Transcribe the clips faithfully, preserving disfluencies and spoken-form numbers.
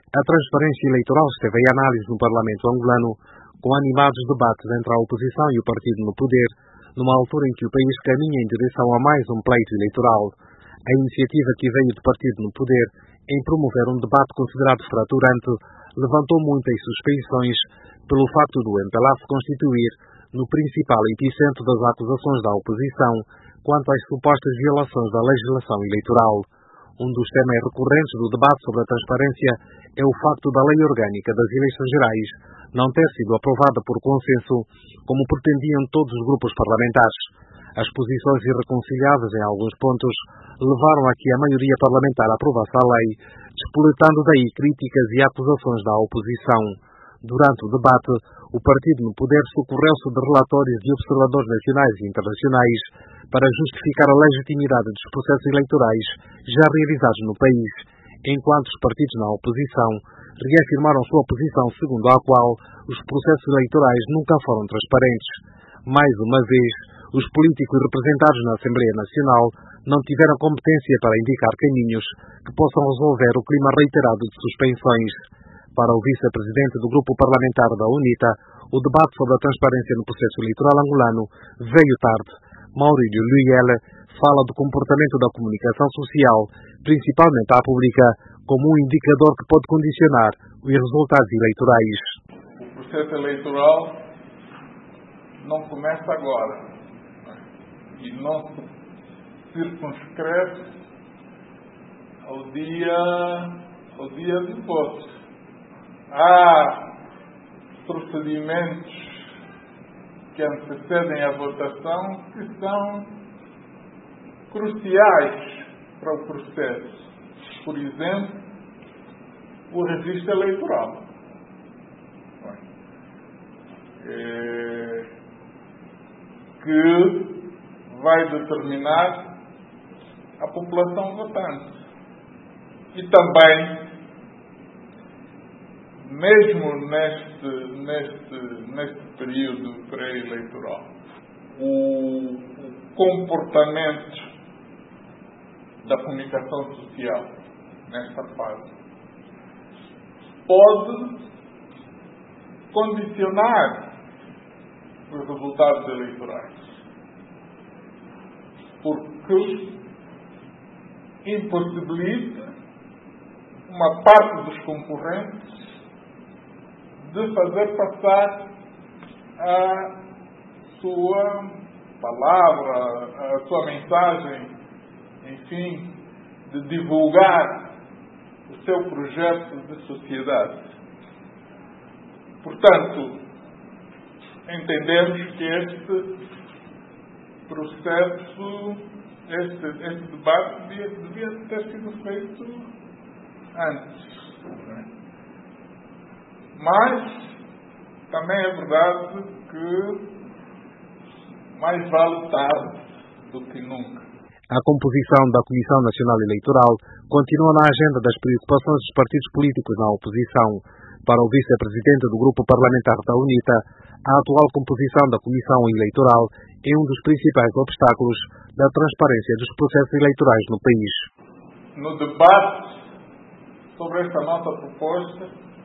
A transparência eleitoral esteve em análise no Parlamento angolano, com animados debates entre a oposição e o partido no poder, numa altura em que o país caminha em direção a mais um pleito eleitoral. A iniciativa que veio do partido no poder, em promover um debate considerado fraturante, levantou muitas suspeições pelo facto do M P L A se constituir no principal epicentro das acusações da oposição quanto às supostas violações da legislação eleitoral. Um dos temas recorrentes do debate sobre a transparência é o facto da Lei Orgânica das Eleições Gerais não ter sido aprovada por consenso, como pretendiam todos os grupos parlamentares. As posições irreconciliáveis em alguns pontos levaram a que a maioria parlamentar aprovasse a lei, despoletando daí críticas e acusações da oposição. Durante o debate, o partido no poder socorreu-se de relatórios de observadores nacionais e internacionais para justificar a legitimidade dos processos eleitorais já realizados no país, enquanto os partidos na oposição reafirmaram sua posição segundo a qual os processos eleitorais nunca foram transparentes. Mais uma vez, os políticos representados na Assembleia Nacional não tiveram competência para indicar caminhos que possam resolver o clima reiterado de suspensões. Para o vice-presidente do grupo parlamentar da UNITA, o debate sobre a transparência no processo eleitoral angolano veio tarde. Maurílio Luyele fala do comportamento da comunicação social, principalmente à pública, como um indicador que pode condicionar os resultados eleitorais. O processo eleitoral não começa agora e não se circunscreve ao dia, ao dia de voto. Há procedimentos que antecedem a votação que são cruciais para o processo. Por exemplo, o registro eleitoral. É, que vai determinar a população votante. E também, mesmo neste, neste, neste período pré-eleitoral, o, o comportamento da comunicação social nesta fase pode condicionar os resultados eleitorais, porque impossibilita uma parte dos concorrentes de fazer passar a sua palavra, a sua mensagem, enfim, de divulgar o seu projeto de sociedade. Portanto, entendemos que este processo, este, este debate devia, devia ter sido feito antes. Mas também é verdade que mais vale tarde do que nunca. A composição da Comissão Nacional Eleitoral continua na agenda das preocupações dos partidos políticos na oposição. Para o vice-presidente do grupo parlamentar da UNITA, a atual composição da Comissão Eleitoral é um dos principais obstáculos da transparência dos processos eleitorais no país. No debate sobre esta nossa proposta,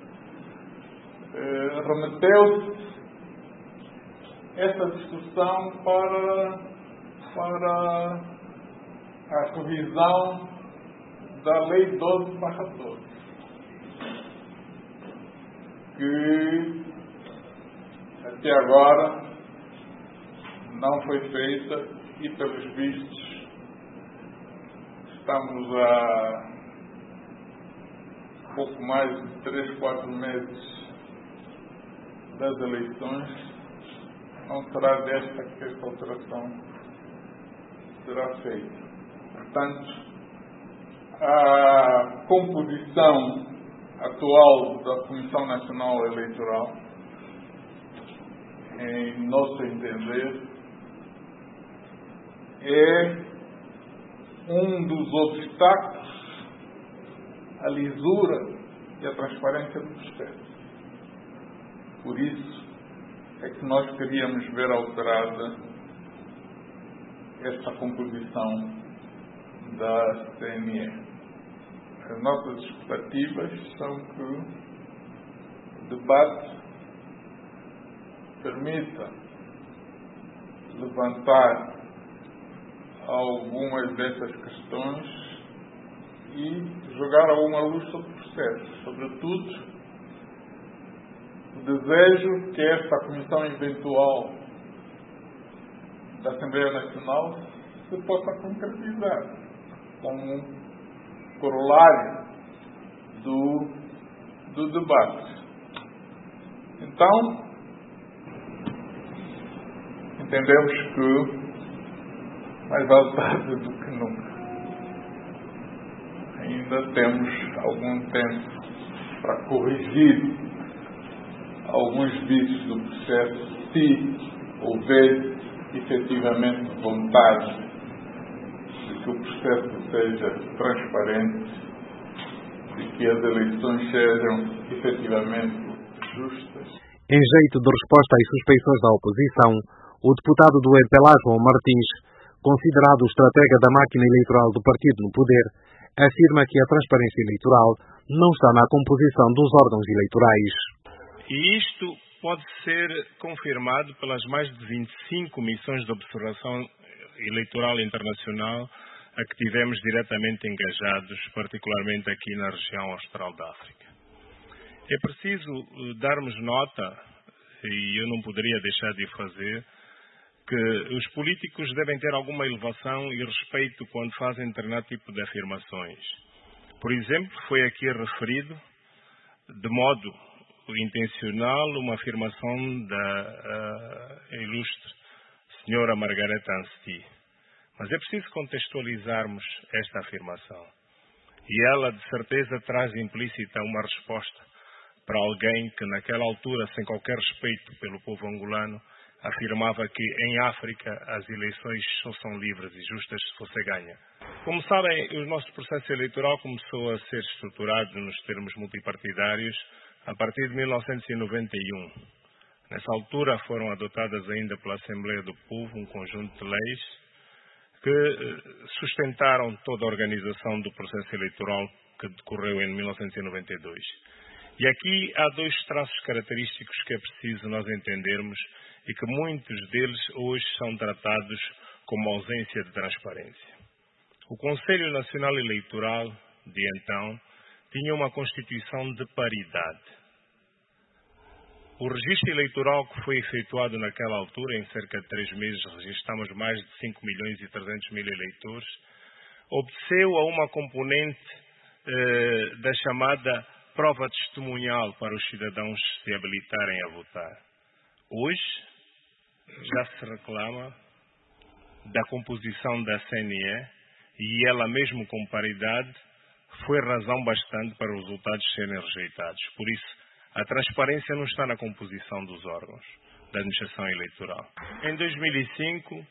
eh, remeteu-se esta discussão para, para a revisão da Lei doze barra doze, que até agora não foi feita e, pelos vistos, estamos a pouco mais de três, quatro meses das eleições. Não será desta que esta alteração será feita. Portanto, a composição atual da Comissão Nacional Eleitoral, em nosso entender, é um dos obstáculos à lisura e à transparência do processo. Por isso é que nós queríamos ver alterada esta composição da C N E. as nossas expectativas são que o debate permita levantar algumas dessas questões e jogar alguma luz sobre o processo, sobretudo o desejo que esta comissão eventual da Assembleia Nacional se possa concretizar como um corolário do, do debate. Então, entendemos que mais vale tarde do que nunca. Ainda temos algum tempo para corrigir alguns vícios do processo, se houver efetivamente vontade de que o processo seja transparente e que as eleições sejam efetivamente justas. Em jeito de resposta às suspeições da oposição, o deputado do M P L A, João Martins, considerado o estratega da máquina eleitoral do partido no poder, afirma que a transparência eleitoral não está na composição dos órgãos eleitorais. E isto pode ser confirmado pelas mais de vinte e cinco missões de observação eleitoral internacional a que tivemos diretamente engajados, particularmente aqui na região austral da África. É preciso darmos nota, e eu não poderia deixar de o fazer, que os políticos devem ter alguma elevação e respeito quando fazem determinado tipo de afirmações. Por exemplo, foi aqui referido, de modo intencional, uma afirmação da uh, ilustre senhora Margareta Anstey. Mas é preciso contextualizarmos esta afirmação. E ela, de certeza, traz implícita uma resposta para alguém que, naquela altura, sem qualquer respeito pelo povo angolano, afirmava que em África as eleições só são livres e justas se você ganha. Como sabem, o nosso processo eleitoral começou a ser estruturado nos termos multipartidários a partir de mil novecentos e noventa e um. Nessa altura foram adotadas ainda pela Assembleia do Povo um conjunto de leis que sustentaram toda a organização do processo eleitoral que decorreu em mil novecentos e noventa e dois. E aqui há dois traços característicos que é preciso nós entendermos e que muitos deles hoje são tratados como ausência de transparência. O Conselho Nacional Eleitoral, de então, tinha uma constituição de paridade. O registro eleitoral que foi efetuado naquela altura, em cerca de três meses, registramos mais de cinco milhões e trezentos mil eleitores, obedeceu a uma componente eh, da chamada prova testemunhal para os cidadãos se habilitarem a votar. Hoje, já se reclama da composição da C N E e ela mesmo com paridade foi razão bastante para os resultados serem rejeitados. Por isso, a transparência não está na composição dos órgãos da administração eleitoral. Em dois mil e cinco,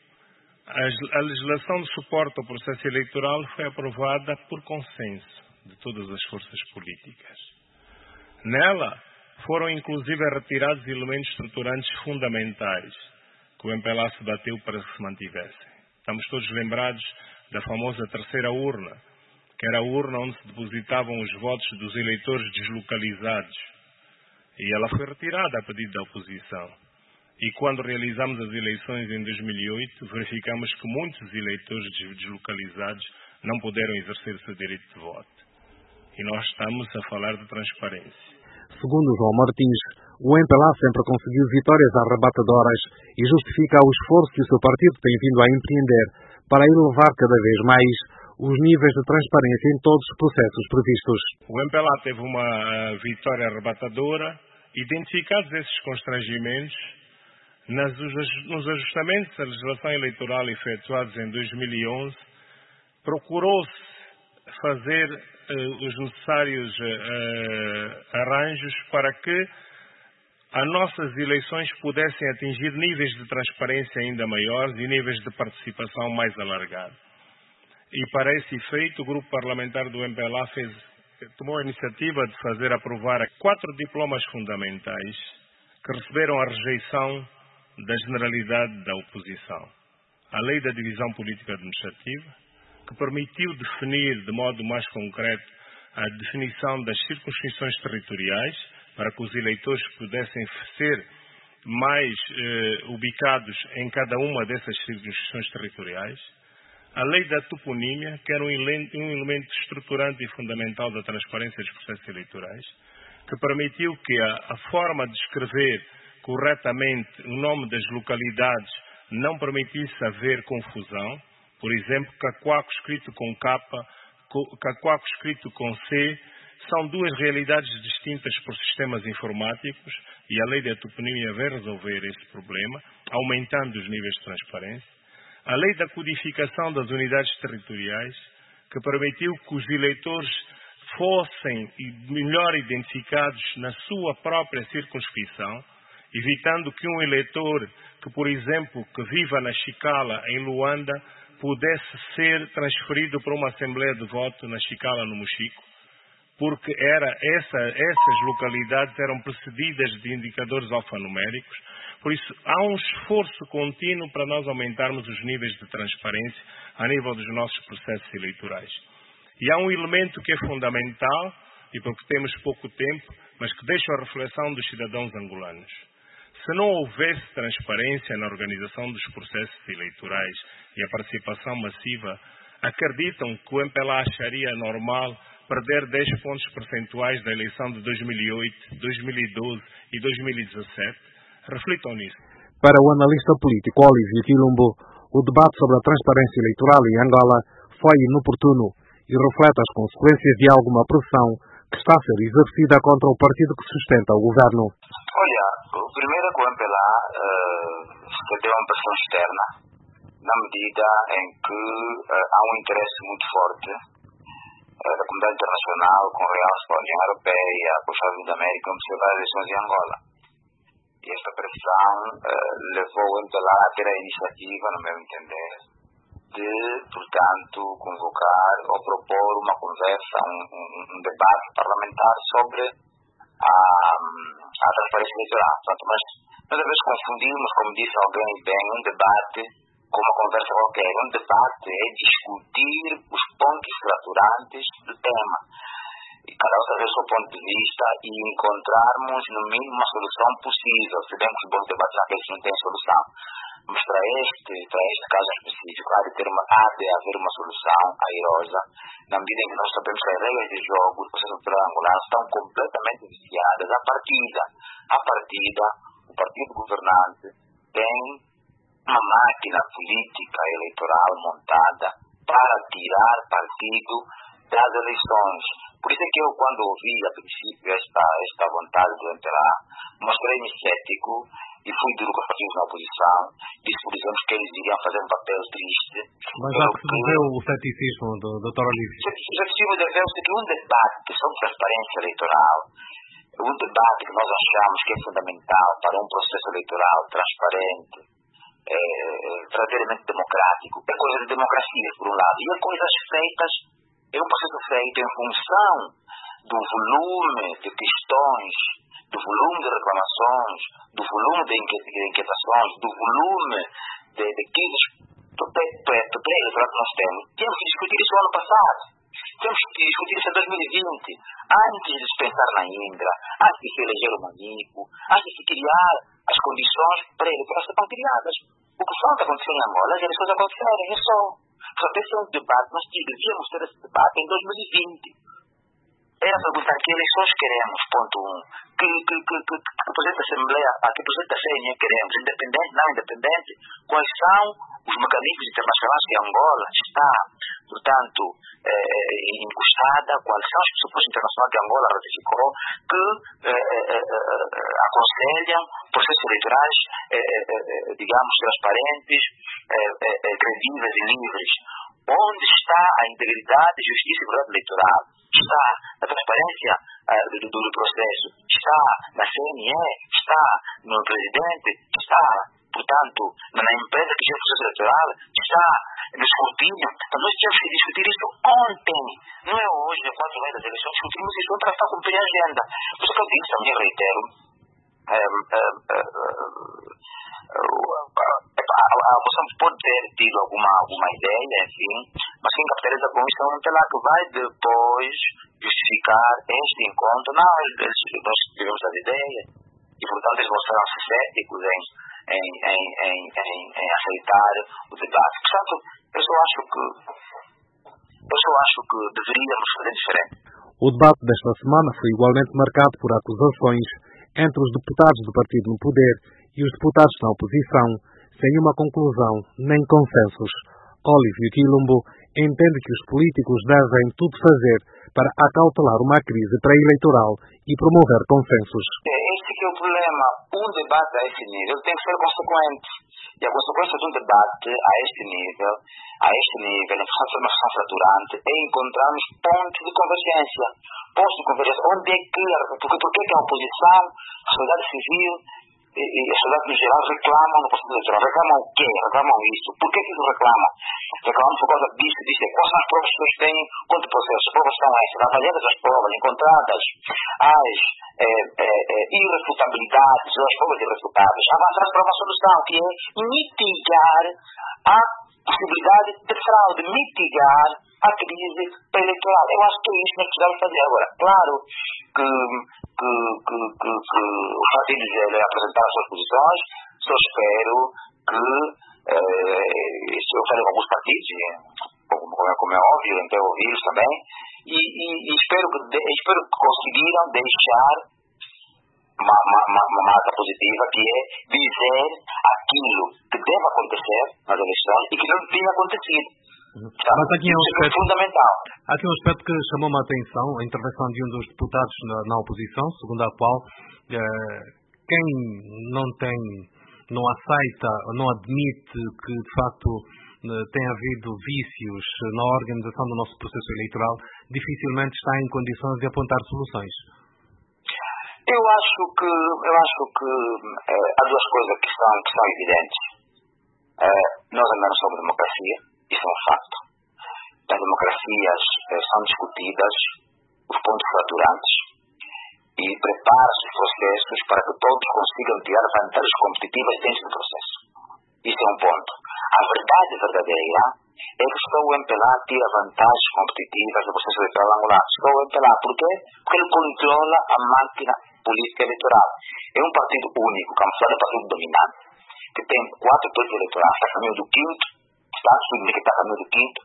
a legislação de suporte ao processo eleitoral foi aprovada por consenso de todas as forças políticas. Nela, foram inclusive retirados elementos estruturantes fundamentais que o M P L A se bateu para que se mantivessem. Estamos todos lembrados da famosa terceira urna, que era a urna onde se depositavam os votos dos eleitores deslocalizados. E ela foi retirada a pedido da oposição. E quando realizamos as eleições em dois mil e oito, verificamos que muitos eleitores deslocalizados não puderam exercer o seu direito de voto. E nós estamos a falar de transparência. Segundo João Martins, o M P L A sempre conseguiu vitórias arrebatadoras e justifica o esforço que o seu partido tem vindo a empreender para elevar cada vez mais os níveis de transparência em todos os processos previstos. O M P L A teve uma vitória arrebatadora. Identificados esses constrangimentos, nas, nos ajustamentos da legislação eleitoral efetuados em dois mil e onze, procurou-se fazer uh, os necessários uh, arranjos para que as nossas eleições pudessem atingir níveis de transparência ainda maiores e níveis de participação mais alargados. E para esse efeito, o grupo parlamentar do M P L A fez, tomou a iniciativa de fazer aprovar quatro diplomas fundamentais que receberam a rejeição da generalidade da oposição. A Lei da Divisão Política Administrativa, que permitiu definir de modo mais concreto a definição das circunscrições territoriais, para que os eleitores pudessem ser mais eh, ubicados em cada uma dessas circunscrições territoriais. A lei da toponímia, que era um elemento, um elemento estruturante e fundamental da transparência dos processos eleitorais, que permitiu que a, a forma de escrever corretamente o nome das localidades não permitisse haver confusão. Por exemplo, Cacoaco escrito com K, Cacoaco escrito com C, são duas realidades distintas por sistemas informáticos e a lei da toponímia vem resolver esse problema, aumentando os níveis de transparência. A lei da codificação das unidades territoriais, que permitiu que os eleitores fossem melhor identificados na sua própria circunscrição, evitando que um eleitor que, por exemplo, que viva na Chicala, em Luanda, pudesse ser transferido para uma assembleia de voto na Chicala, no Mochico, porque era essa, essas localidades eram precedidas de indicadores alfanuméricos. Por isso, há um esforço contínuo para nós aumentarmos os níveis de transparência a nível dos nossos processos eleitorais. E há um elemento que é fundamental, e porque temos pouco tempo, mas que deixa a reflexão dos cidadãos angolanos. Se não houvesse transparência na organização dos processos eleitorais e a participação massiva, acreditam que o M P L A acharia normal perder dez pontos percentuais da eleição de dois mil e oito, dois mil e doze e dois mil e dezassete? Reflitam nisso. Para o analista político Olívio Quilombo, o debate sobre a transparência eleitoral em Angola foi inoportuno e reflete as consequências de alguma pressão que está a ser exercida contra o partido que sustenta o governo. Olha, o primeiro é que o M P L A uh, recebeu uma pressão externa, na medida em que uh, há um interesse muito forte uh, da comunidade internacional, com realce da União Europeia, com os Estados Unidos da América, em observar as eleições em Angola. E esta pressão uh, levou o M P L A a ter a iniciativa, no meu entender, de, portanto, convocar ou propor uma conversa, um, um, um debate parlamentar sobre a, a transparência eleitoral. Portanto, mas nós às vezes confundimos, como disse alguém bem, um debate com uma conversa qualquer. Um debate é discutir os pontos fraturantes do tema. E cada um trazer o seu ponto de vista e encontrarmos, no mínimo, uma solução possível. Se bem que os bons debates àqueles não têm solução. Mas para este, para este caso específico, há de, ter uma, há de haver uma solução airosa, na medida em que nós sabemos que as regras de jogo do processo eleitoral angolano estão completamente viciadas. À partida, à partida, o partido governante tem uma máquina política eleitoral montada para tirar partido das eleições. Por isso é que eu, quando ouvi a princípio esta, esta vontade do M P L A, mostrei-me cético e fui duro com os partidos na oposição. Disse, por exemplo, que eles iriam fazer um papel triste. Mas já percebeu o ceticismo do doutor Olívio? Já percebeu que um debate sobre transparência eleitoral, um debate que nós achamos que é fundamental para um processo eleitoral transparente, é, verdadeiramente democrático, é coisa de democracia, por um lado, e é coisas feitas, é um processo feito em função do volume de questões, do volume de reclamações, do volume de inquietações, do volume de, de crises eleitoral que nós temos. Temos que discutir isso no ano passado. Temos que discutir isso em dois mil e vinte. Antes de se pensar na Indra, antes de se eleger o Manico, antes de se criar as condições para eleitorais serem criadas. O que falta acontecer em Angola, as eleições acontecerem, é só. Só tem que ser um debate, nós devíamos ter esse debate em dois mil e vinte. Era perguntar que eleições queremos, ponto um. Que, que, que, que, que projeto da Assembleia, que projeto da C N E queremos, independente, não independente, quais são os mecanismos internacionais que Angola está, portanto, eh, encostada, quais são os pressupostos internacionais que Angola ratificou, que eh, eh, eh, aconselham processos eleitorais, eh, eh, digamos, transparentes, eh, eh, credíveis e livres. Onde está a integridade, justiça e verdade eleitoral? Está na transparência uh, do, do processo, está na C N E, está no presidente, está, portanto, na empresa que gera o processo eleitoral, está no escrutínio. Então nós temos que discutir isso ontem, não é hoje, é quatro meses das eleições, discutimos isso para estar cumprir a agenda. Por isso que eu digo, também reitero, um, um, um, a moção pode ter tido alguma, alguma ideia, enfim, mas quem capitaliza com isso é um lá que vai depois justificar este encontro. Não, eles, nós tivemos as ideias e, portanto, eles mostraram-se céticos em, em, em, em, em, em aceitar o debate. Portanto, eu só acho que eu só acho que deveríamos fazer diferente. O debate desta semana foi igualmente marcado por acusações entre os deputados do partido no poder e os deputados na oposição, sem uma conclusão nem consensos. Olívio Quilombo entende que os políticos devem tudo fazer para acautelar uma crise pré-eleitoral e promover consensos. Este que é o problema. Um debate a este nível tem que ser consequente. E a consequência de um debate a este nível, a este nível, em formação fraturante, é encontrarmos pontos de convergência. Pontos de convergência. Onde é que, porque, porque é que a oposição, a sociedade civil e, e a sociedade no geral reclamam no processo eleitoral? Reclamam o quê? Reclamam isso. Por que que isso reclamam? Reclamam por causa disso, disso. Quais são as provas que eles têm contra o processo? As provas são essas. Avaliadas as provas, encontradas as é, é, é, irrefutabilidades ou as provas irrefutáveis. Avançar para uma solução que é mitigar a possibilidade de fraude, mitigar a crise eleitoral. Eu acho que é isso que nós precisamos fazer agora. Claro que, que, que, que, que os partidos devem apresentar as suas posições, só espero que, eh, eu falei com alguns partidos, como, como é óbvio, então ouvi-los também, e, e, e espero, que, de, espero que conseguiram deixar uma, uma, uma, uma marca positiva, que é dizer aquilo que deve acontecer nas eleições e que não tinha acontecido. Uhum. Mas aqui é um aspecto, é fundamental. Há aqui um aspecto que chamou-me a atenção, a intervenção de um dos deputados na, na oposição, segundo a qual eh, quem não tem, não aceita, não admite que de facto tem havido vícios na organização do nosso processo eleitoral, dificilmente está em condições de apontar soluções. Eu acho que, eu acho que eh, há duas coisas que são, que são evidentes. Eh, nós ainda não somos democracia, isso é um facto. As democracias eh, são discutidas, os pontos fraturantes, e prepara-se os processos para que todos consigam tirar vantagens competitivas dentro do processo. Isso é um ponto. A verdade verdadeira é que só o M P L A tira vantagens competitivas do processo eleitoral angular. Só o M P L A. Por quê? Porque ele controla a máquina política eleitoral. É um partido único, camuflado é um partido dominante, que tem quatro partidos eleitorais, está a caminho do quinto, está a subir que está a caminho do quinto,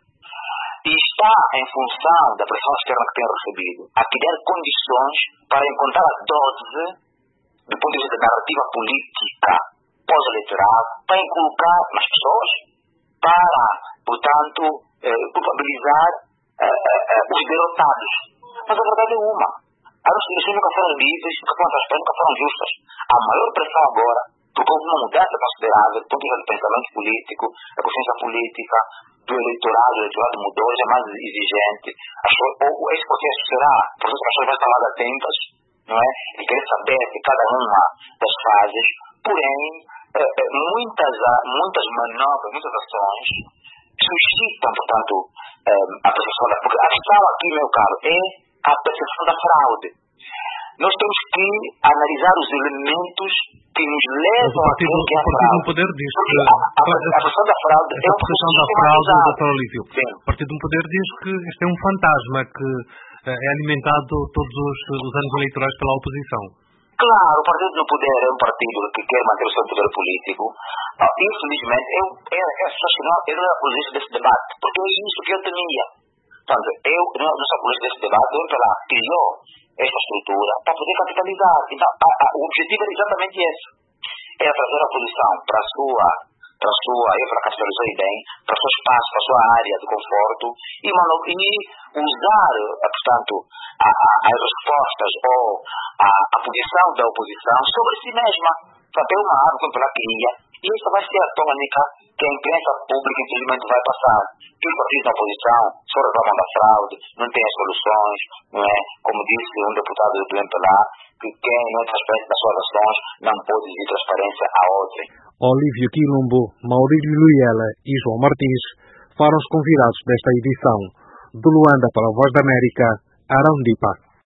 e está, em função da pressão externa que tem recebido, a criar condições para encontrar a dose, do ponto de vista da narrativa política pós-eleitoral, para colocar nas pessoas, para, portanto, eh, culpabilizar eh, eh, os derrotados. Mas a verdade é uma. As eleições nunca foram livres, nunca foram transparentes, nunca foram justas. A maior pressão agora, porque houve uma mudança considerável do ponto de vista do pensamento político, da consciência política, do eleitorado, o eleitorado mudou, já é mais exigente. Esse processo será, o processo que as pessoas vai estar lá atentas, não é? E querer saber de cada uma das fases, porém, eh, eh, muitas, muitas manobras, muitas ações suscitam, portanto, eh, a percepção da... Porque a questão aqui, meu caro, é a percepção da fraude. Nós temos que analisar os elementos que nos levam a crer que é a fraude. O Poder diz que a, a, a percepção da fraude é um percepção da fraude, doutor Olívio. O Partido do Poder diz que este é um fantasma que é alimentado todos os, os anos eleitorais pela oposição. Claro, o Partido do Poder é um partido que quer manter o seu poder político. Infelizmente, eu, eu, eu, eu não apologista desse debate, porque é isso que eu temia. Portanto, eu não sou apologista desse debate, eu pela criou esta estrutura para poder capitalizar. Então, a, a, o objetivo é exatamente esse. É trazer a oposição para a sua, para a sua, eu para capitalizar bem, para o seu espaço, para a sua área de conforto e, mano, e usar, portanto, a, a, as respostas ou a, a posição da oposição sobre si mesma. Portanto, é uma arma que ela cria e esta vai ser a tônica que a imprensa pública, infelizmente, vai passar. Que os partidos da oposição só reclamam da fraude, não têm as soluções, não é? Como disse um deputado do M P L A, que quem, em outro aspecto das suas ações, não pode exigir transparência a outrem. Olívio Quilombo, Maurílio Luiela e João Martins foram os convidados desta edição. De Luanda para a Voz da América, Arão Dipa.